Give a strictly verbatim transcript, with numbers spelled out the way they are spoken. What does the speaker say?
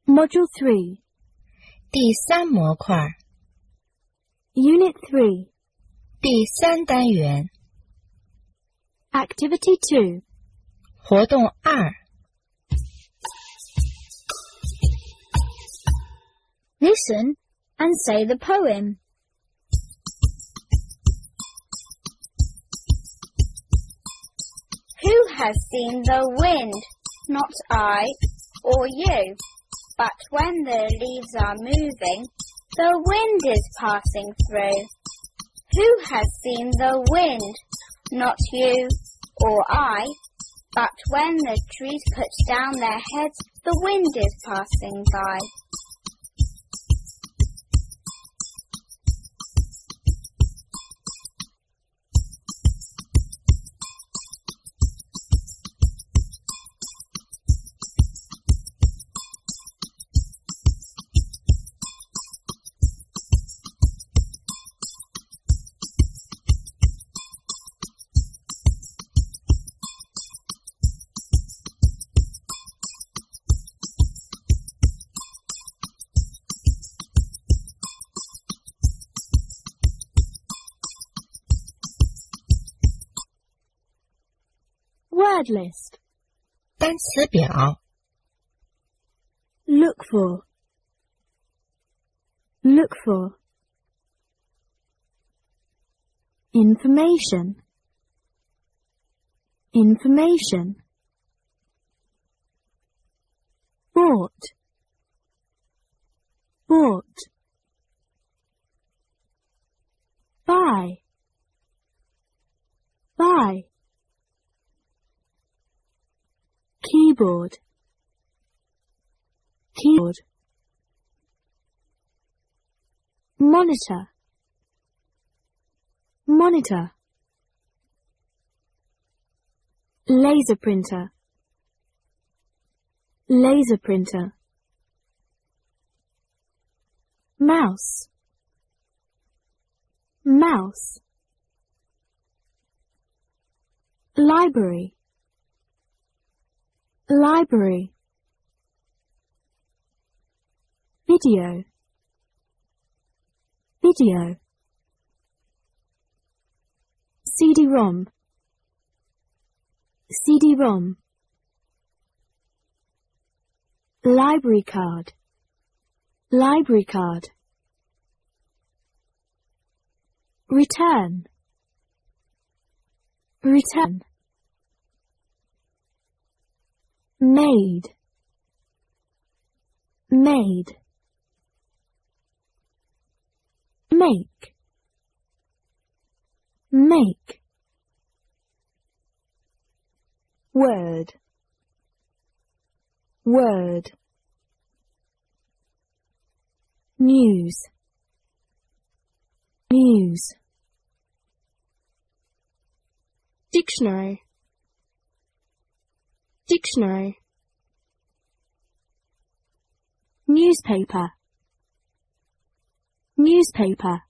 Module three. 第三模块 Unit three. 第三单元 Activity two. 活动二 Listen and say the poem. Who has seen the wind? Not I or you. But when the leaves are moving, the wind is passing through. Who has seen the wind? Not you or I. But when the trees put down their heads, the wind is passing by. Word list. 单词表 Look for. Look for. Information. Information. Bought. Bought. Buy. Buy. Keyboard. Keyboard. Monitor. Monitor. Laser printer. Laser printer. Mouse. Mouse. Library. Library. Video. Video. C D ROM. C D ROM. Library card. Library card. Return. Return. Made. Made. Make. Make. Word. Word. News. News. Dictionary. Dictionary. Newspaper. Newspaper.